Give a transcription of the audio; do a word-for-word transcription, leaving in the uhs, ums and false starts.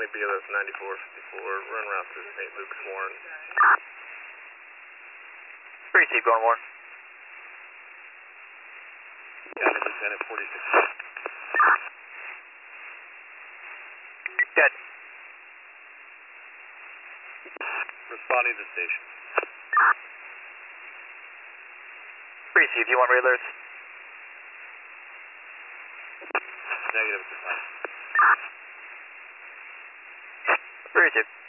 County B L S ninety-four fifty-four, run route to Saint Luke's Warren. Receive, going Warren. County Lieutenant forty-six. Dead. Responding to station. Receive, you want radars? Negative. Receive.